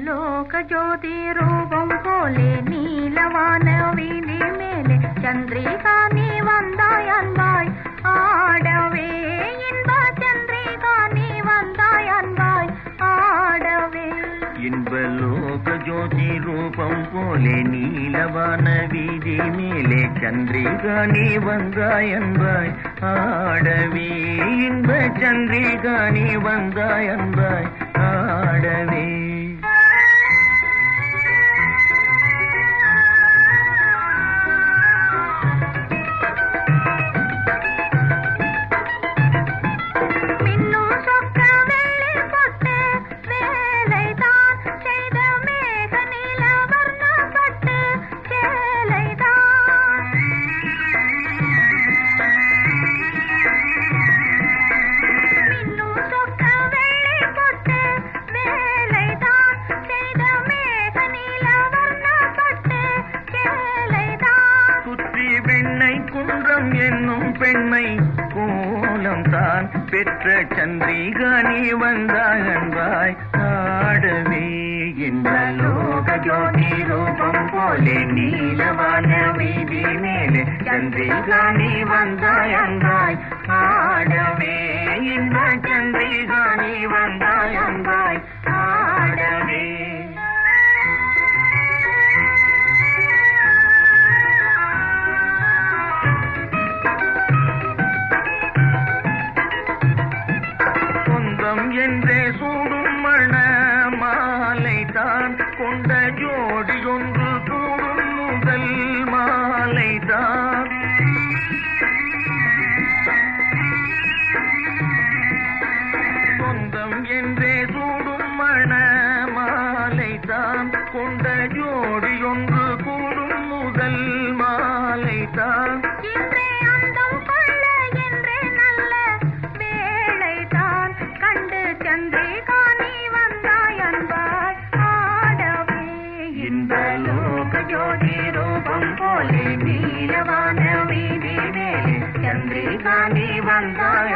லோக ஜோதி ரூபம் போலே நீலவான வீதி மேலே சந்திரிகா நீ வந்தாய் அன்பாய் ஆடவே இன்ப சந்திரிகா நீ வந்தாய் அன்பாய் ஆடவே இன்ப லோக ஜோதி ரூபம் போலே நீலவான வீதி மேலே சந்திரிகா நீ வந்தாய் அன்பாய் ஆடவே இன்ப சந்திரிகா நீ வந்தாய் அன்பாய் ஆடவே குன்றம் என்னும் பெண்மை கோலம் தான் பெற்ற சந்திரிகா நீ வந்தாய் அன்பாய் ஆடவே இந்த லோக ஜோதி ரூபம் போலே நீலவான வீதி மேலே சந்திரிகா நீ வந்தாய் அன்பாய் ஆடவே இந்த சந்திரிகா நீ வந்தாய் அன்பாய் ஆடவே என்றே சூடும் மண மாலை தான் கொண்ட ஜோடி ஒன்று கூடும் முதல் மாலை தான் சொந்தம் என்றே சூடும் மண மாலை தான் கொண்ட ஜோடி ஒன்று கூடும் முதல் மாலை தான் ஜோதி ரூபம் போலே நீலவான வீதி மேலே சந்திரிகா நீ வந்தாய்